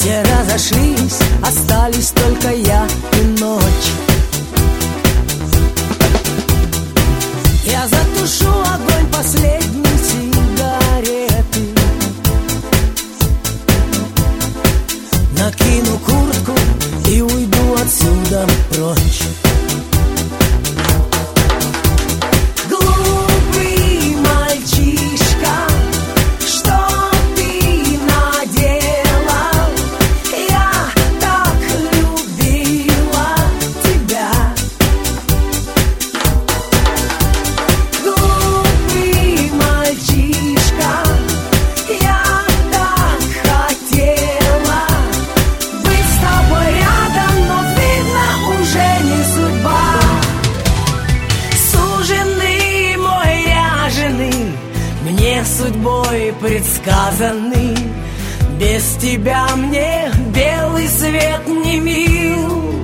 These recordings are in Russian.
Все разошлись, остались только я и ночь. Я затушу огонь последней сигареты, накину куртку и уйду отсюда прочь. Глупый мальчишка, что ты наделал? Я так любила тебя. Глупый мальчишка, я так хотела быть с тобой рядом, но видно уже не судьба. Суженый мой ряженый, мне судьбой предсказанный, без тебя мне белый свет не мил.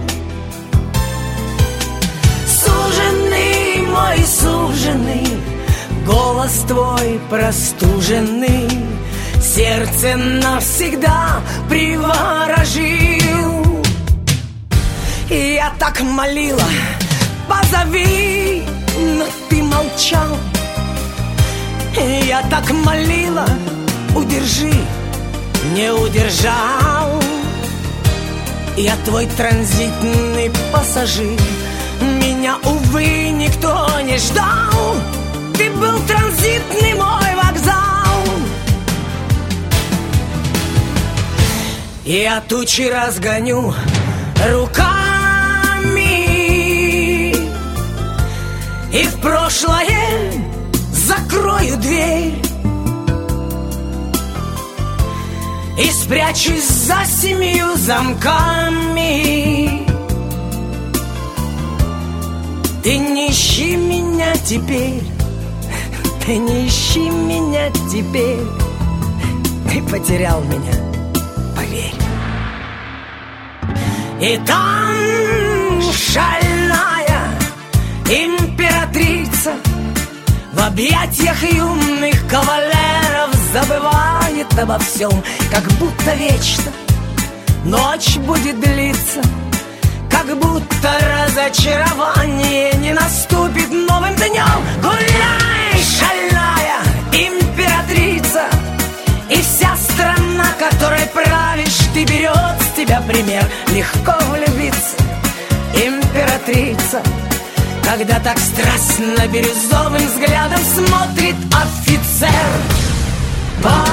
Суженый мой суженый, голос твой простуженный сердце навсегда приворожил. И я так молила, позови, но ты молчал. И я так молила, удержи, не удержал. Я твой транзитный пассажир, меня, увы, никто не ждал. Ты был транзитный мой вокзал. Я тучи разгоню руками и в прошлое закрою дверь и спрячусь за 7 замками. Ты не ищи меня теперь, ты не ищи меня теперь, ты потерял меня, поверь. И там шальная императрица в объятиях юных кавалеров забывает обо всем, как будто вечно ночь будет длиться, как будто разочарование не наступит новым днем. Гуляй, шальная императрица, и вся страна, которой правишь ты, берет с тебя пример. Легко влюбиться, императрица, когда так страстно бирюзовым взглядом смотрит офицер.